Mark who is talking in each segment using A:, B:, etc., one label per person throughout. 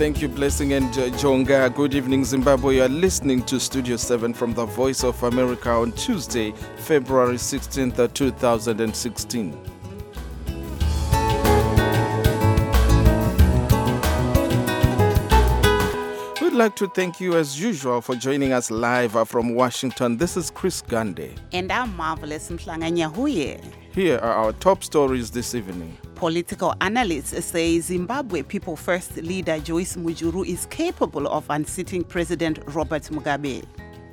A: Thank you, Blessing and Jonga. Good evening, Zimbabwe. You are listening to Studio 7 from the Voice of America on Tuesday, February 16th, 2016. We'd like to thank you as usual for joining us live from Washington. This is Chris Gande.
B: And I'm Marvelous Mhlanga-Nyahuye.
A: Here are our top stories this evening.
B: Political analysts say Zimbabwe People First leader Joyce Mujuru is capable of unseating President Robert Mugabe.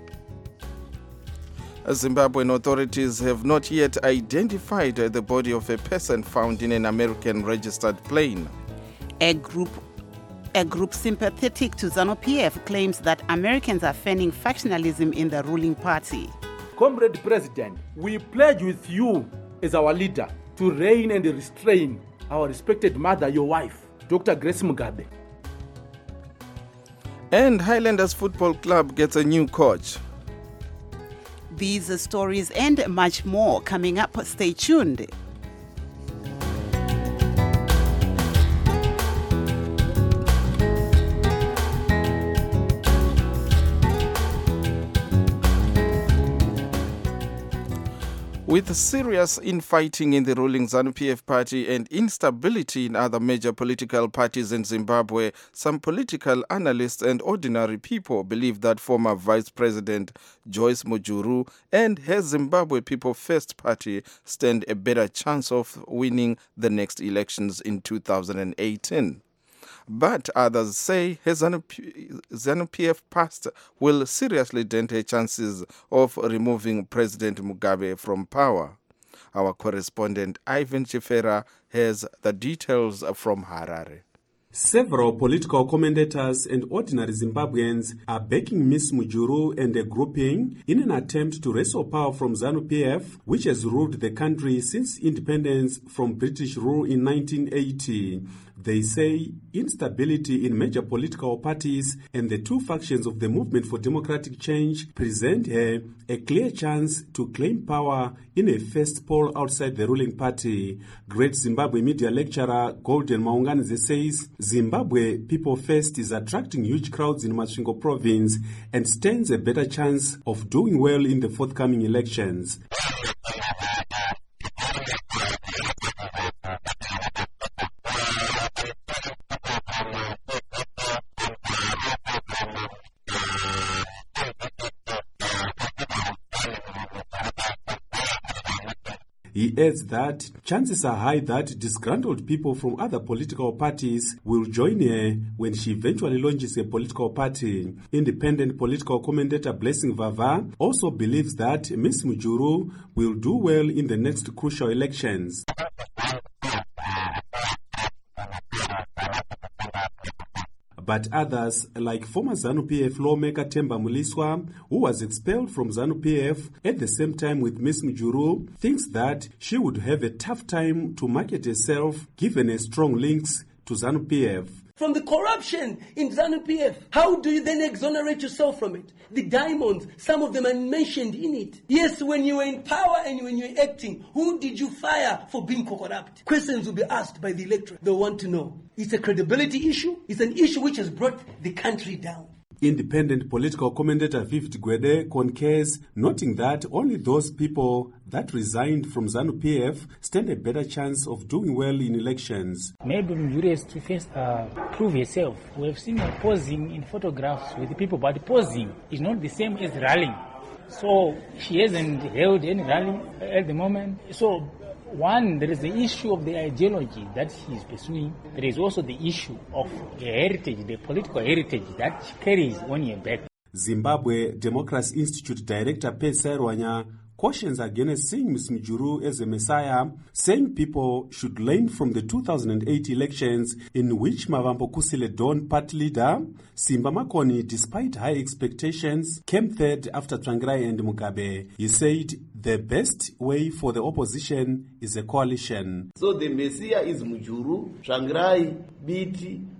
A: Zimbabwean authorities have not yet identified the body of a person found in an American registered plane.
B: A group sympathetic to ZANU-PF claims that Americans are fanning factionalism in the ruling party.
C: Comrade President, we pledge with you as our leader to reign and restrain our respected mother, your wife, Dr. Grace Mugabe.
A: And Highlanders Football Club gets a new coach.
B: These stories and much more coming up. Stay tuned.
A: With serious infighting in the ruling ZANU-PF party and instability in other major political parties in Zimbabwe, some political analysts and ordinary people believe that former Vice President Joyce Mujuru and her Zimbabwe People First party stand a better chance of winning the next elections in 2018. But others say his ZANU-PF past will seriously dent her chances of removing President Mugabe from power. Our correspondent Ivan Chifera has the details from Harare.
D: Several political commentators and ordinary Zimbabweans are backing Ms. Mujuru and a grouping in an attempt to wrestle power from ZANU-PF, which has ruled the country since independence from British rule in 1980. They say instability in major political parties and the two factions of the Movement for Democratic Change present her a clear chance to claim power in a first poll outside the ruling party. Great Zimbabwe media lecturer Golden Maunganize says Zimbabwe People First is attracting huge crowds in Masvingo province and stands a better chance of doing well in the forthcoming elections. He adds that chances are high that disgruntled people from other political parties will join her when she eventually launches a political party. Independent political commentator Blessing Vava also believes that Ms. Mujuru will do well in the next crucial elections. But others, like former ZANU-PF lawmaker Themba Muliswa, who was expelled from ZANU-PF at the same time with Ms. Mujuru, thinks that she would have a tough time to market herself given her strong links to ZANU-PF.
E: From the corruption in ZANU-PF, how do you then exonerate yourself from it? The diamonds, some of them are mentioned in it. Yes, when you were in power and when you were acting, who did you fire for being corrupt? Questions will be asked by the electorate. They'll want to know. It's a credibility issue. It's an issue which has brought the country down.
D: Independent political commentator Vivid Gwede concurs, noting that only those people that resigned from ZANU-PF stand a better chance of doing well in elections.
F: Maybe Mujuru has to first prove herself. We have seen her posing in photographs with the people, but posing is not the same as rallying. So she hasn't held any rally at the moment. So one, there is the issue of the ideology that she is pursuing. There is also the issue of the heritage, the political heritage that she carries on her back.
D: Zimbabwe Democracy Institute Director Pesa Rwanya cautions against seeing Ms. Mujuru as a messiah, saying people should learn from the 2008 elections in which Mavambo Kusile Dawn party leader Simba Makoni, despite high expectations, came third after Tsvangirai and Mugabe. He said the best way for the opposition is a coalition.
G: So the messiah is Mujuru, Tsvangirai, Biti,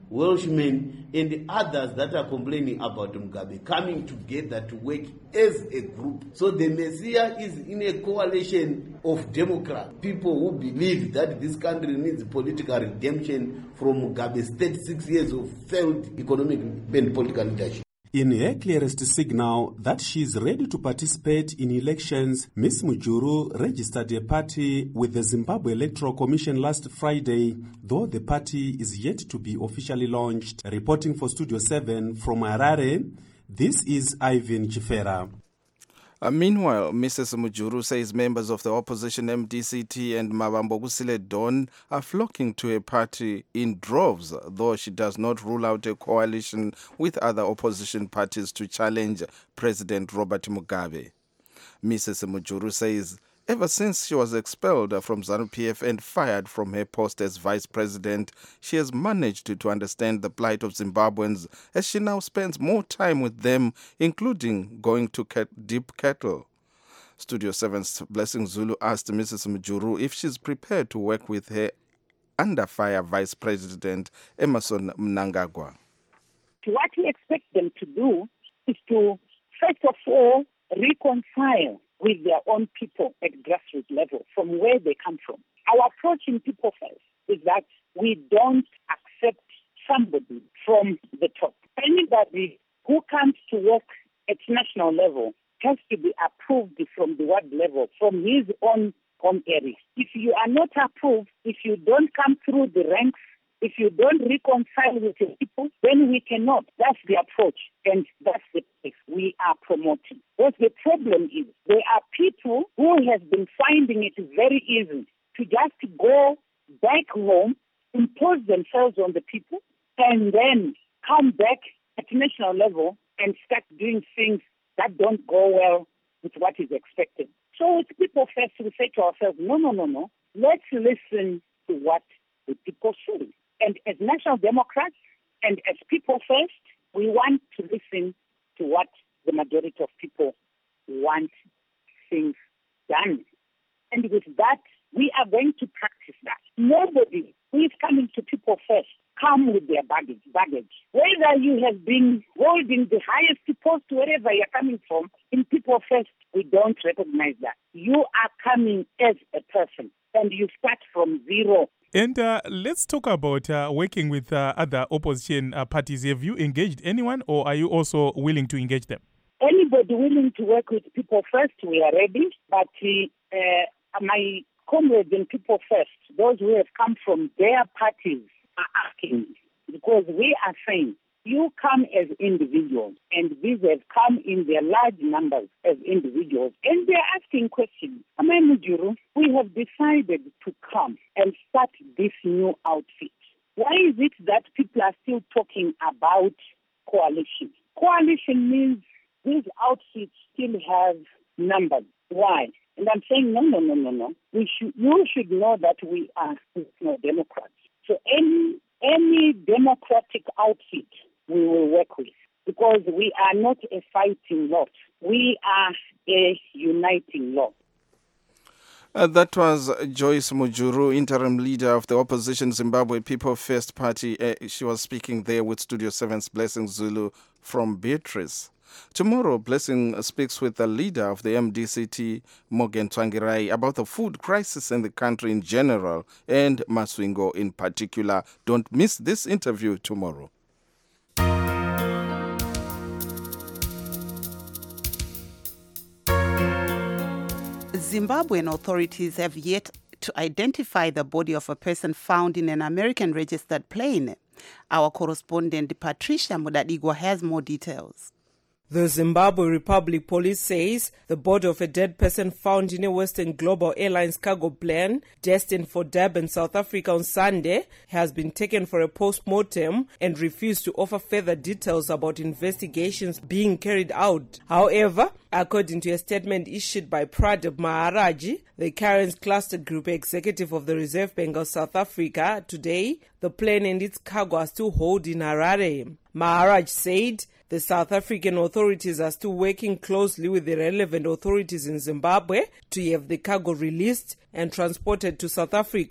G: Welshmen, and others that are complaining about Mugabe coming together to work as a group. So the Messiah is in a coalition of Democrats, people who believe that this country needs political redemption from Mugabe's 36 years of failed economic and political leadership.
D: In her clearest signal that she is ready to participate in elections, Ms. Mujuru registered a party with the Zimbabwe Electoral Commission last Friday, though the party is yet to be officially launched. Reporting for Studio 7 from Harare, this is Ivan Chifera.
A: Meanwhile, Mrs. Mujuru says members of the opposition MDCT and Mavambogusile Dawn are flocking to her party in droves, though she does not rule out a coalition with other opposition parties to challenge President Robert Mugabe. Mrs. Mujuru says ever since she was expelled from ZANU-PF and fired from her post as vice president, she has managed to understand the plight of Zimbabweans as she now spends more time with them, including going to dip cattle. Studio 7's Blessing Zulu asked Mrs. Mujuru if she's prepared to work with her under-fire vice president Emmerson Mnangagwa.
H: What we expect them to do is to, first of all, reconcile with their own people at grassroots level from where they come from. Our approach in People First is that we don't accept somebody from the top. Anybody who comes to work at national level has to be approved from the ward level, from his own home area. If you are not approved, if you don't come through the ranks, if you don't reconcile with your people, then we cannot. That's the approach, and that's the place we are promoting. But the problem is there are people who have been finding it very easy to just go back home, impose themselves on the people, and then come back at national level and start doing things that don't go well with what is expected. So with People First, we say to ourselves, no. Let's listen to what the people say. And as National Democrats and as People First, we want to listen to what the majority of people want things done. And with that, we are going to practice that. Nobody who is coming to People First come with their baggage. Whether you have been holding the highest post, wherever you're coming from, in People First, we don't recognize that. You are coming as a person, and you start from zero.
I: And let's talk about working with other opposition parties. Have you engaged anyone, or are you also willing to engage them?
H: Anybody willing to work with People First, we are ready. But my comrades in People First, those who have come from their parties, are asking, because we are saying, you come as individuals, and these have come in their large numbers as individuals, and they're asking questions. Mujuru, we have decided to come and start this new outfit. Why is it that people are still talking about coalition? Coalition means these outfits still have numbers. Why? And I'm saying, no. You should know that we are Democrats. So any democratic outfit we will work with, because we are not a fighting lot. We are a uniting lot.
A: That was Joyce Mujuru, interim leader of the opposition Zimbabwe People First Party. She was speaking there with Studio 7's Blessing Zulu from Beatrice. Tomorrow, Blessing speaks with the leader of the MDCT, Morgan Tsvangirai, about the food crisis in the country in general and Masvingo in particular. Don't miss this interview tomorrow.
B: Zimbabwean authorities have yet to identify the body of a person found in an American registered plane. Our correspondent Patricia Mudadigwa has more details.
J: The Zimbabwe Republic Police says the body of a dead person found in a Western Global Airlines cargo plane destined for Durban, South Africa on Sunday has been taken for a post-mortem and refused to offer further details about investigations being carried out. However, according to a statement issued by Pradip Maharaji, the Karens Cluster Group executive of the Reserve Bank of South Africa, today, the plane and its cargo are still held in Harare. Maharaj said the South African authorities are still working closely with the relevant authorities in Zimbabwe to have the cargo released and transported to South Africa.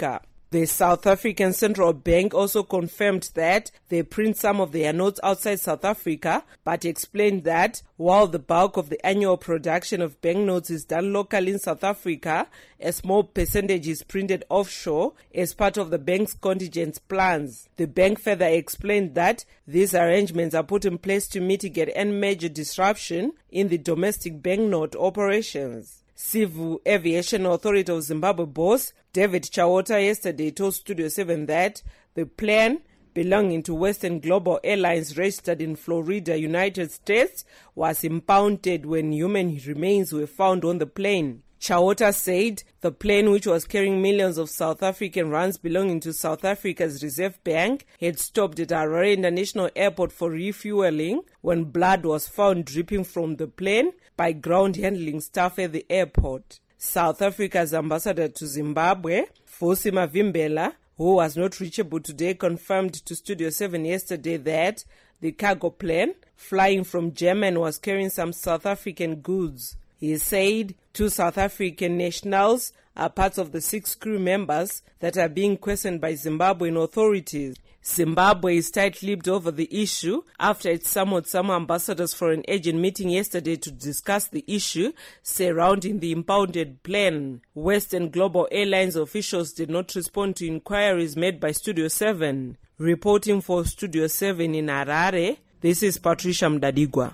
J: The South African Central Bank also confirmed that they print some of their notes outside South Africa, but explained that while the bulk of the annual production of banknotes is done locally in South Africa, a small percentage is printed offshore as part of the bank's contingent plans. The bank further explained that these arrangements are put in place to mitigate any major disruption in the domestic banknote operations. Civil Aviation Authority of Zimbabwe boss David Chawota yesterday told Studio 7 that the plane belonging to Western Global Airlines registered in Florida, United States, was impounded when human remains were found on the plane. Chawota said the plane, which was carrying millions of South African rands belonging to South Africa's Reserve Bank, had stopped at Harare International Airport for refueling when blood was found dripping from the plane by ground handling staff at the airport. South Africa's ambassador to Zimbabwe, Fosi Mavimbela, who was not reachable today, confirmed to Studio 7 yesterday that the cargo plane flying from Germany was carrying some South African goods. He said 2 South African nationals are part of the 6 crew members that are being questioned by Zimbabwean authorities. Zimbabwe is tight-lipped over the issue after it summoned some ambassadors for an urgent meeting yesterday to discuss the issue surrounding the impounded plane. Western Global Airlines officials did not respond to inquiries made by Studio 7. Reporting for Studio 7 in Harare, this is Patricia Mdadigwa.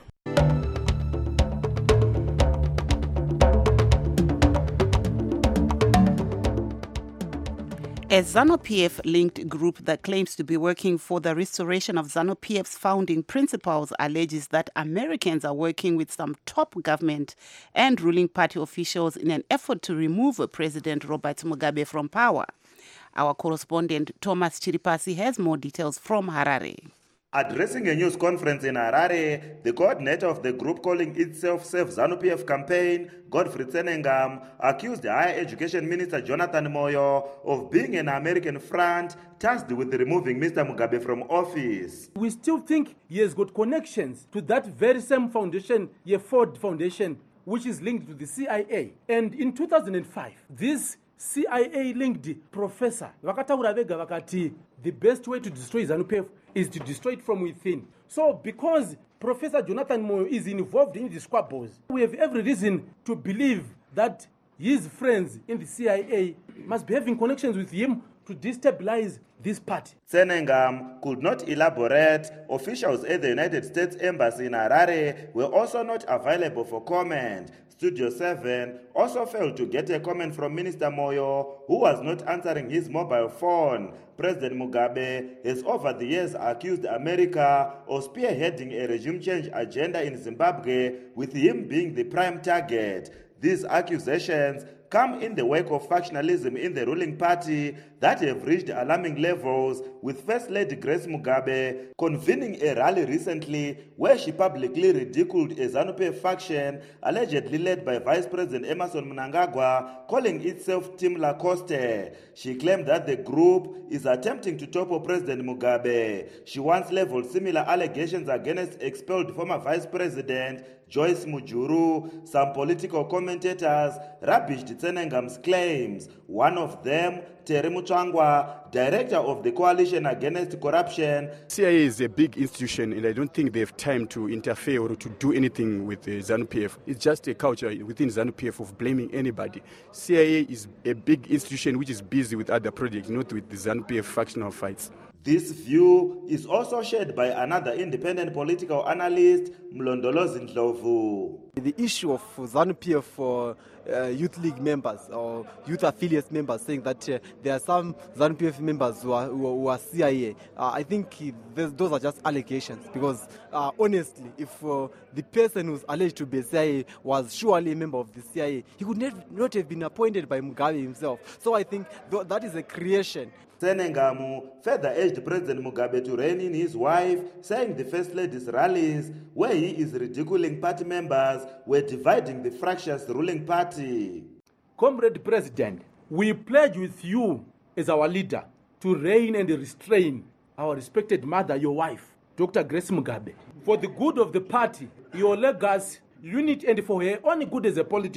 B: A ZANU-PF-linked group that claims to be working for the restoration of ZANU-PF's founding principles alleges that Americans are working with some top government and ruling party officials in an effort to remove President Robert Mugabe from power. Our correspondent Thomas Chiripasi has more details from Harare.
K: Addressing a news conference in Harare, the coordinator of the group calling itself Save ZANU-PF campaign, Godfrey Tsenengam, accused the Higher Education Minister Jonathan Moyo of being an American front tasked with removing Mr. Mugabe from office.
C: We still think he has got connections to that very same foundation, the Ford Foundation, which is linked to the CIA. And in 2005, this CIA-linked professor, vakataura vega vakati, the best way to destroy ZANU-PF is to destroy it from within. So because Professor Jonathan Moyo is involved in the squabbles, we have every reason to believe that his friends in the CIA must be having connections with him to destabilize this party.
K: Tsenengam could not elaborate. Officials at the United States Embassy in Harare were also not available for comment. Studio 7 also failed to get a comment from Minister Moyo, who was not answering his mobile phone. President Mugabe has over the years accused America of spearheading a regime change agenda in Zimbabwe, with him being the prime target. These accusations come in the wake of factionalism in the ruling party that have reached alarming levels, with First Lady Grace Mugabe convening a rally recently where she publicly ridiculed a ZANU-PF faction allegedly led by Vice President Emmerson Mnangagwa, calling itself Team Lacoste. She claimed that the group is attempting to topple President Mugabe. She once leveled similar allegations against expelled former Vice President Joyce Mujuru. Some political commentators rubbished Tsenengam's claims. One of them, Terry Muchangwa, director of the Coalition Against Corruption.
L: CIA is a big institution, and I don't think they have time to interfere or to do anything with the ZANU-PF. It's just a culture within ZANU-PF of blaming anybody. CIA is a big institution which is busy with other projects, not with the ZANU-PF factional fights.
K: This view is also shared by another independent political analyst, Mlondolozi Ndlovu.
M: The issue of ZANU-PF for youth league members or youth affiliate members saying that there are some ZANU-PF members who are CIA, I think those are just allegations, because honestly, if the person who's alleged to be CIA was surely a member of the CIA, he could not have been appointed by Mugabe himself. So I think that is a creation.
K: Tsenengamu further urged President Mugabe to rein in his wife, saying the First Lady's rallies, where he is ridiculing party members, were dividing the fractious ruling party.
C: Comrade President, we pledge with you as our leader to rein and restrain our respected mother, your wife, Dr. Grace Mugabe, for the good of the party, your legacy, unity, and for her own good as a politician.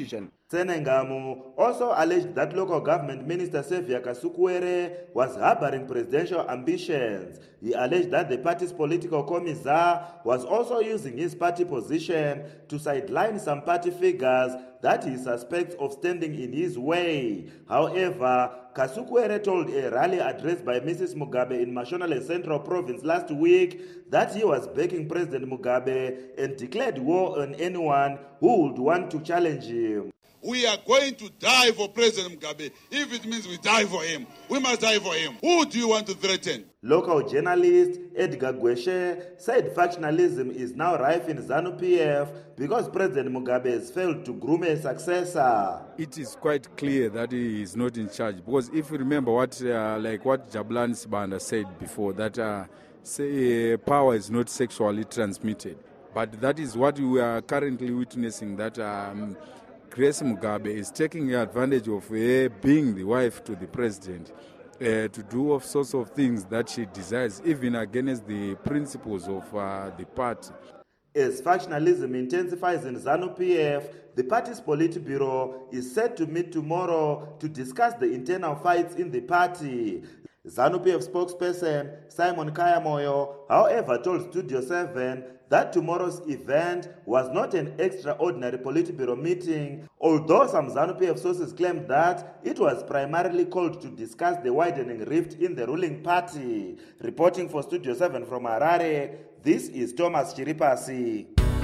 K: Tsenengamu also alleged that local government minister Xavier Kasukuwere was harboring presidential ambitions. He alleged that the party's political commissar was also using his party position to sideline some party figures that he suspects of standing in his way. However, Kasukuwere told a rally addressed by Mrs. Mugabe in Mashonaland Central Province last week that he was backing President Mugabe and declared war on anyone who would want to challenge him.
N: We are going to die for President Mugabe. If it means we die for him, we must die for him. Who do you want to threaten?
K: Local journalist Edgar Gweshe said factionalism is now rife in ZANU-PF because President Mugabe has failed to groom a successor.
O: It is quite clear that he is not in charge, because if you remember what Jabulani Sibanda said before, that power is not sexually transmitted. But that is what we are currently witnessing, that Grace Mugabe is taking advantage of her being the wife to the president to do all sorts of things that she desires, even against the principles of the party.
K: As factionalism intensifies in ZANU-PF, the party's Politburo is set to meet tomorrow to discuss the internal fights in the party. ZANU-PF spokesperson Simon Kayamoyo, however, told Studio 7 that tomorrow's event was not an extraordinary Politburo meeting, although some ZANU-PF sources claimed that it was primarily called to discuss the widening rift in the ruling party. Reporting for Studio 7 from Harare, this is Thomas Chiripasi.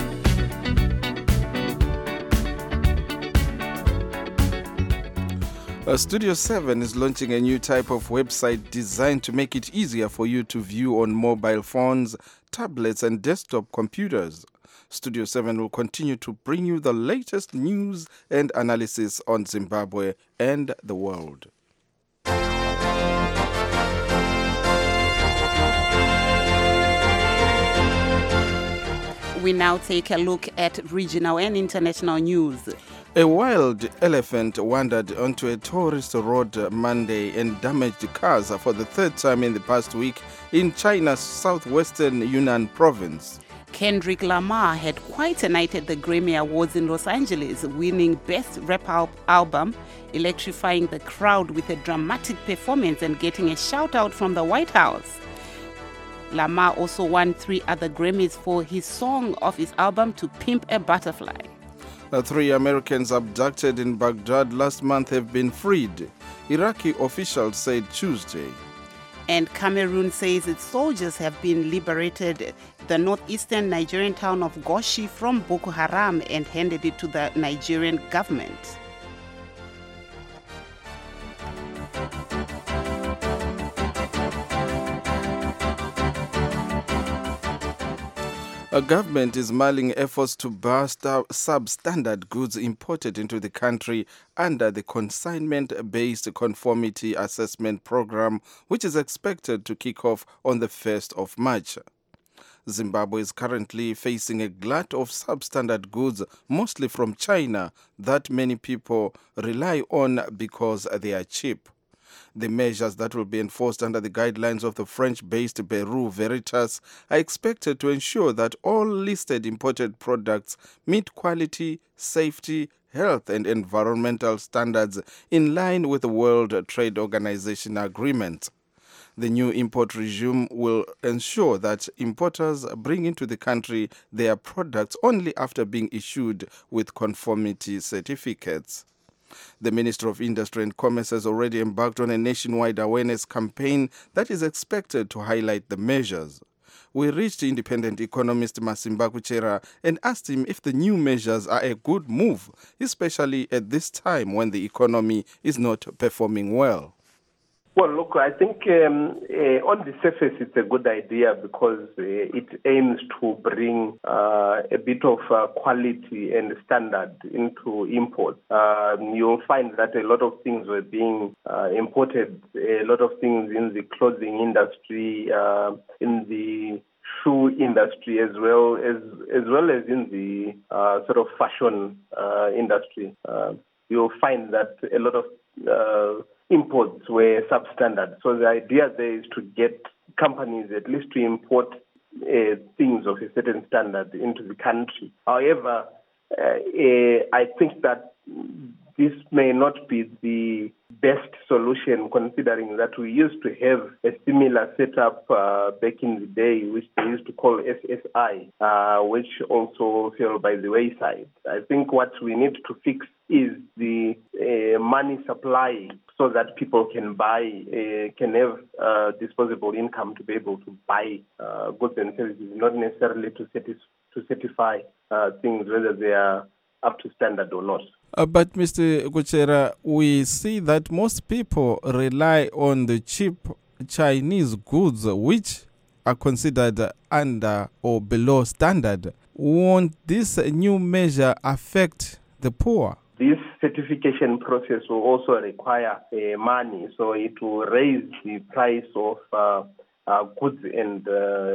A: Studio 7 is launching a new type of website designed to make it easier for you to view on mobile phones, tablets, and desktop computers. Studio 7 will continue to bring you the latest news and analysis on Zimbabwe and the world.
B: We now take a look at regional and international news.
A: A wild elephant wandered onto a tourist road Monday and damaged cars for the third time in the past week in China's southwestern Yunnan province.
B: Kendrick Lamar had quite a night at the Grammy Awards in Los Angeles, winning Best Rap Album, electrifying the crowd with a dramatic performance and getting a shout-out from the White House. Lamar also won 3 other Grammys for his song of his album To Pimp a Butterfly.
A: 3 Americans abducted in Baghdad last month have been freed, Iraqi officials said Tuesday.
B: And Cameroon says its soldiers have been liberated the northeastern Nigerian town of Goshi from Boko Haram and handed it to the Nigerian government.
A: A government is mulling efforts to bar substandard goods imported into the country under the consignment-based conformity assessment program, which is expected to kick off on the 1st of March. Zimbabwe is currently facing a glut of substandard goods, mostly from China, that many people rely on because they are cheap. The measures that will be enforced under the guidelines of the French-based Bureau Veritas are expected to ensure that all listed imported products meet quality, safety, health and environmental standards in line with the World Trade Organization agreement. The new import regime will ensure that importers bring into the country their products only after being issued with conformity certificates. The Minister of Industry and Commerce has already embarked on a nationwide awareness campaign that is expected to highlight the measures. We reached independent economist Masimba Kuchera and asked him if the new measures are a good move, especially at this time when the economy is not performing well.
P: Well, look, I think on the surface it's a good idea because it aims to bring a bit of quality and standard into imports. You'll find that a lot of things were being imported, a lot of things in the clothing industry, in the shoe industry as well as in the sort of fashion industry. You'll find that a lot of imports were substandard. So the idea there is to get companies at least to import things of a certain standard into the country. However, I think that this may not be the best solution, considering that we used to have a similar setup back in the day, which they used to call SSI, which also fell by the wayside. I think what we need to fix is the money supply, so that people can can have disposable income to be able to buy goods and services, not necessarily to certify things, whether they are up to standard or not.
A: But Mr. Kuchera, we see that most people rely on the cheap Chinese goods, which are considered under or below standard. Won't this new measure affect the poor?
P: This certification process will also require money, so it will raise the price of goods and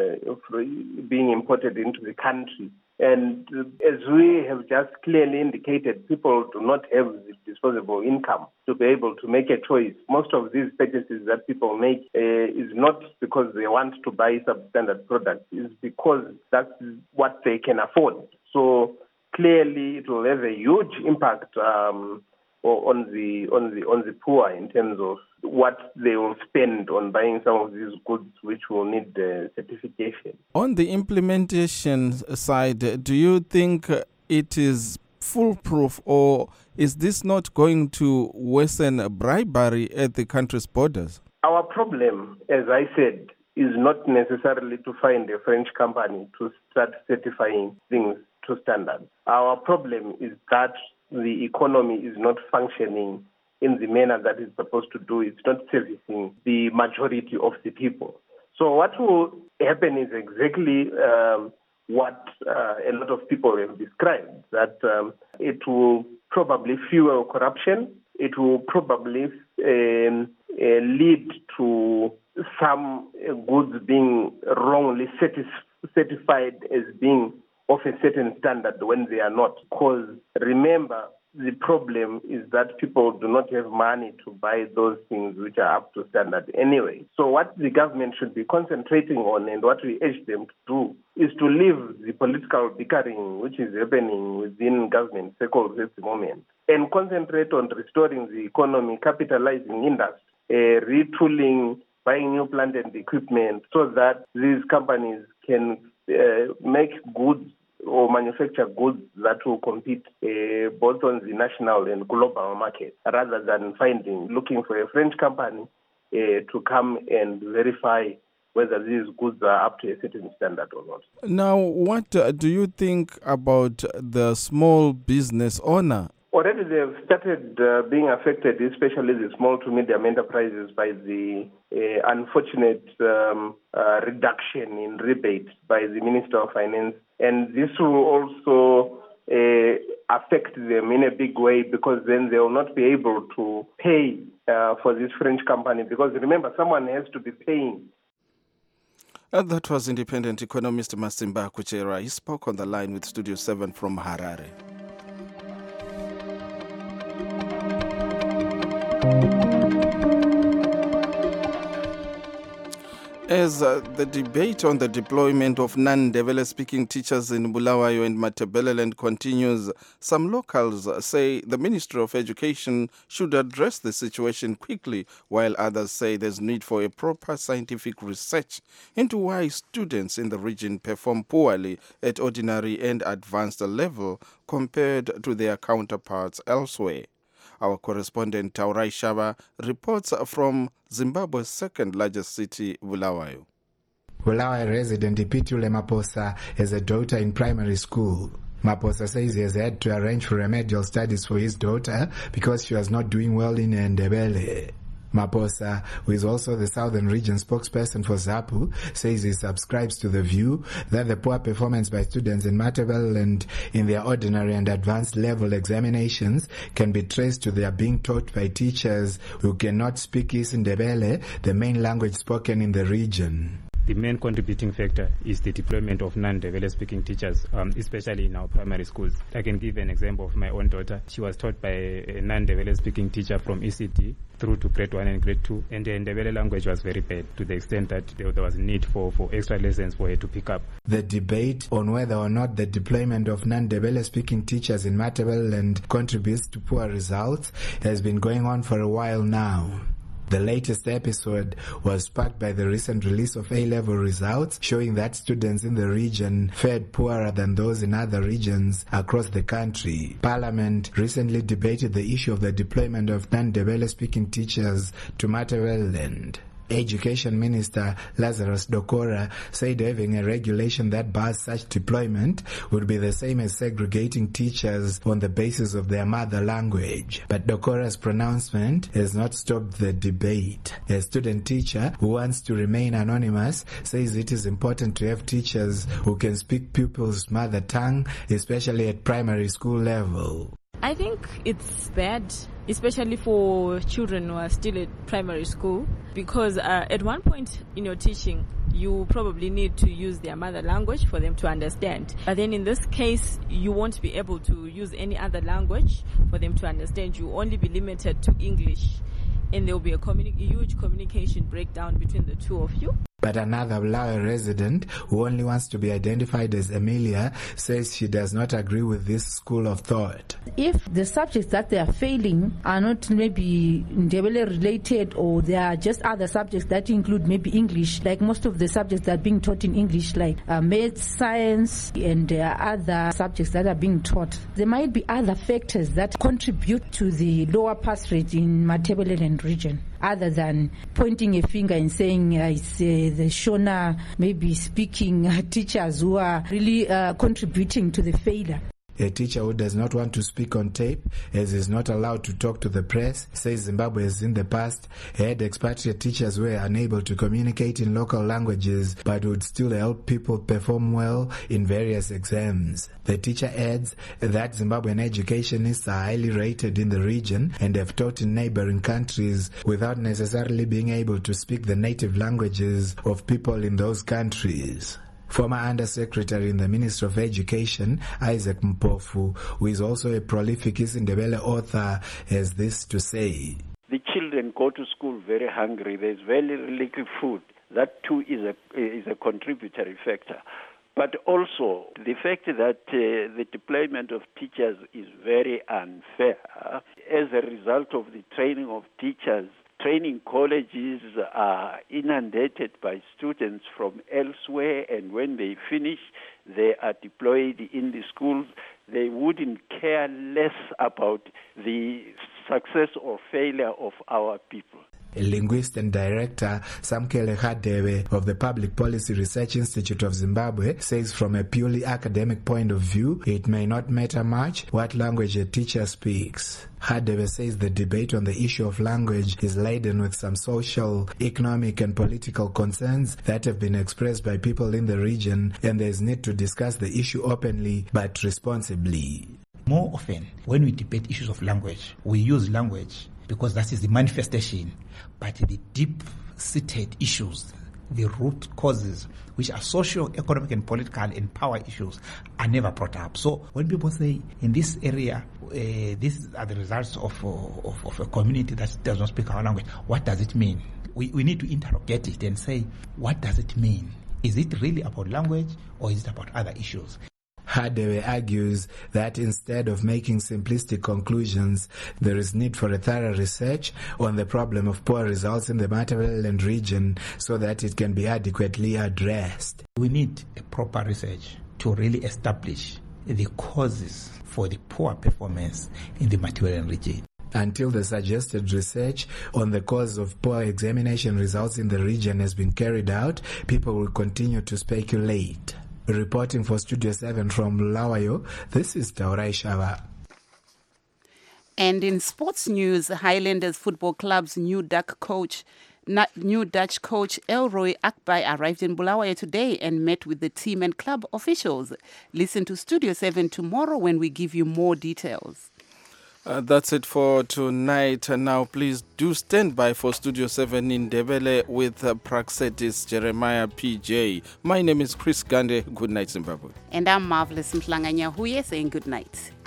P: being imported into the country. And as we have just clearly indicated, people do not have the disposable income to be able to make a choice. Most of these purchases that people make is not because they want to buy substandard products, it's because that's what they can afford. So clearly it will have a huge impact on the poor in terms of what they will spend on buying some of these goods which will need certification. On
A: the implementation side, do you think it is foolproof, or is this not going to worsen bribery at the country's borders?
P: Our problem, as I said, is not necessarily to find a French company to start certifying things to standards. Our problem is that the economy is not functioning in the manner that it's supposed to do. It's not servicing the majority of the people. So what will happen is exactly what a lot of people have described, that it will probably fuel corruption. It will probably lead to some goods being wrongly certified as being of a certain standard when they are not. Because remember, the problem is that people do not have money to buy those things which are up to standard anyway. So what the government should be concentrating on, and what we urge them to do, is to leave the political bickering which is happening within government circles at the moment, and concentrate on restoring the economy, capitalizing industry, retooling, buying new plant and equipment, so that these companies can make goods or manufacture goods that will compete both on the national and global market, rather than looking for a French company to come and verify whether these goods are up to a certain standard or not.
A: Now, what do you think about the small business owner?
P: Already they've started being affected, especially the small to medium enterprises, by the unfortunate reduction in rebates by the Minister of Finance. And this will also affect them in a big way, because then they will not be able to pay for this French company, because remember, someone has to be paying.
A: That was independent economist Masimba Kuchera. He spoke on the line with Studio 7 from Harare. As the debate on the deployment of non-Ndebele-speaking teachers in Bulawayo and Matabeleland continues, some locals say the Ministry of Education should address the situation quickly, while others say there's need for a proper scientific research into why students in the region perform poorly at ordinary and advanced level compared to their counterparts elsewhere. Our correspondent Taurai Shaba reports from Zimbabwe's second largest city, Bulawayo.
Q: Bulawayo resident Ipitule Maposa has a daughter in primary school. Maposa says he has had to arrange for remedial studies for his daughter because she was not doing well in Ndebele. Maposa, who is also the Southern Region spokesperson for ZAPU, says he subscribes to the view that the poor performance by students in Matabeleland in their ordinary and advanced level examinations can be traced to their being taught by teachers who cannot speak isiNdebele, the main language spoken in the region.
R: The main contributing factor is the deployment of non-Ndebele speaking teachers, especially in our primary schools. I can give an example of my own daughter. She was taught by a non-Ndebele speaking teacher from ECD through to grade 1 and grade 2, and the Ndebele language was very bad to the extent that there was a need for extra lessons for her to pick up.
Q: The debate on whether or not the deployment of non-Ndebele speaking teachers in Matabeleland contributes to poor results has been going on for a while now. The latest episode was sparked by the recent release of A-level results showing that students in the region fared poorer than those in other regions across the country. Parliament recently debated the issue of the deployment of non-Ndebele speaking teachers to Matabeleland. Education Minister Lazarus Dokora said having a regulation that bars such deployment would be the same as segregating teachers on the basis of their mother language. But Dokora's pronouncement has not stopped the debate. A student teacher who wants to remain anonymous says it is important to have teachers who can speak pupils' mother tongue, especially at primary school level.
S: I think it's bad, especially for children who are still at primary school, because at one point in your teaching, you probably need to use their mother language for them to understand. But then in this case, you won't be able to use any other language for them to understand. You will only be limited to English, and there will be a huge communication breakdown between the two of you.
Q: But another Bulawayo resident, who only wants to be identified as Emilia, says she does not agree with this school of thought.
T: If the subjects that they are failing are not maybe Ndebele related, or they are just other subjects that include maybe English, like most of the subjects that are being taught in English, like maths, science, and other subjects that are being taught, there might be other factors that contribute to the lower pass rate in Matabeleland region, other than pointing a finger and saying it's the Shona maybe speaking teachers who are really contributing to the failure.
Q: A teacher who does not want to speak on tape, as is not allowed to talk to the press, says Zimbabwe has in the past had expatriate teachers who were unable to communicate in local languages but would still help people perform well in various exams. The teacher adds that Zimbabwean educationists are highly rated in the region and have taught in neighboring countries without necessarily being able to speak the native languages of people in those countries. Former Undersecretary in the Ministry of Education, Isaac Mpofu, who is also a prolific Isindebele author, has this to say.
U: The children go to school very hungry. There's very little food. That too is a contributory factor. But also the fact that the deployment of teachers is very unfair. As a result of the training of teachers, training colleges are inundated by students from elsewhere, and when they finish, they are deployed in the schools. They wouldn't care less about the success or failure of our people.
Q: A linguist and director, Samkele Hadebe of the Public Policy Research Institute of Zimbabwe, says from a purely academic point of view, it may not matter much what language a teacher speaks. Hadebe says the debate on the issue of language is laden with some social, economic and political concerns that have been expressed by people in the region, and there is need to discuss the issue openly but responsibly.
V: More often, when we debate issues of language, we use language because that is the manifestation, but the deep-seated issues, the root causes, which are social, economic, and political and power issues, are never brought up. So when people say, in this area, these are the results of a community that does not speak our language, what does it mean? We need to interrogate it and say, what does it mean? Is it really about language, or is it about other issues?
Q: Hadebe argues that instead of making simplistic conclusions, there is need for a thorough research on the problem of poor results in the Matabeleland region so that it can be adequately addressed.
V: We need a proper research to really establish the causes for the poor performance in the Matabeleland region.
Q: Until the suggested research on the cause of poor examination results in the region has been carried out, people will continue to speculate. Reporting for Studio 7 from Bulawayo, this is Taurai Shava.
B: And in sports news, Highlanders Football Club's new Dutch coach Elroy Akbai arrived in Bulawayo today and met with the team and club officials. Listen to Studio 7 tomorrow when we give you more details.
A: That's it for tonight. Now, please do stand by for Studio 7 in Ndebele with Praxedis Jeremiah PJ. My name is Chris Gande. Good night, Zimbabwe.
B: And I'm Marvelous Mhlanga Nyahuye saying good night.